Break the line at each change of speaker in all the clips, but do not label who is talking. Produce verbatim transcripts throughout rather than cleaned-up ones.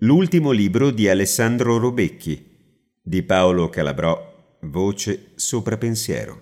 L'ultimo libro di Alessandro Robecchi, di Paolo Calabrò, voce sopra pensiero.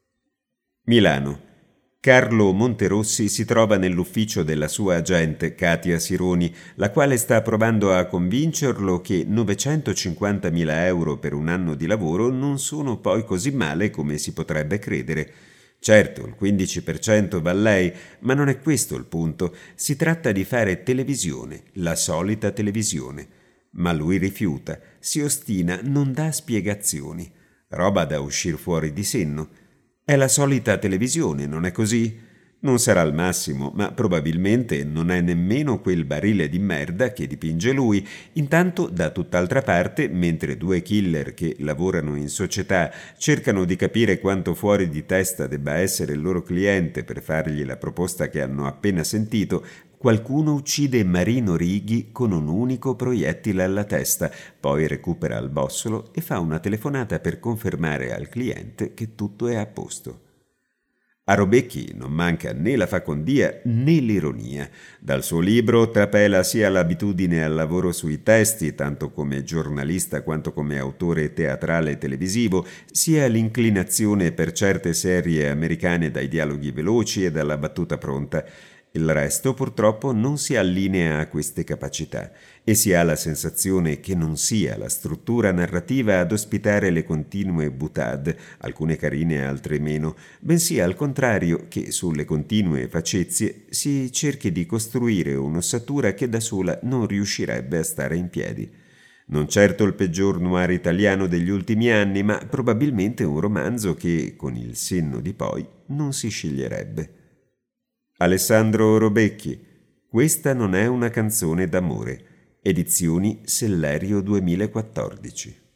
Milano. Carlo Monterossi si trova nell'ufficio della sua agente, Katia Sironi, la quale sta provando a convincerlo che novecentocinquantamila euro per un anno di lavoro non sono poi così male come si potrebbe credere. Certo, il quindici per cento va a lei, ma non è questo il punto. Si tratta di fare televisione, la solita televisione. Ma lui rifiuta, si ostina, non dà spiegazioni. Roba da uscir fuori di senno. È la solita televisione, non è così? Non sarà il massimo, ma probabilmente non è nemmeno quel barile di merda che dipinge lui. Intanto, da tutt'altra parte, mentre due killer che lavorano in società cercano di capire quanto fuori di testa debba essere il loro cliente per fargli la proposta che hanno appena sentito, qualcuno uccide Marino Righi con un unico proiettile alla testa, poi recupera il bossolo e fa una telefonata per confermare al cliente che tutto è a posto. A Robecchi non manca né la facondia né l'ironia. Dal suo libro trapela sia l'abitudine al lavoro sui testi, tanto come giornalista quanto come autore teatrale e televisivo, sia l'inclinazione per certe serie americane dai dialoghi veloci e dalla battuta pronta. Il resto purtroppo non si allinea a queste capacità e si ha la sensazione che non sia la struttura narrativa ad ospitare le continue boutade, alcune carine e altre meno, bensì al contrario che sulle continue facezie si cerchi di costruire un'ossatura che da sola non riuscirebbe a stare in piedi. Non certo il peggior noir italiano degli ultimi anni, ma probabilmente un romanzo che, con il senno di poi, non si sceglierebbe. Alessandro Robecchi, questa non è una canzone d'amore. Edizioni Sellerio duemilaquattordici.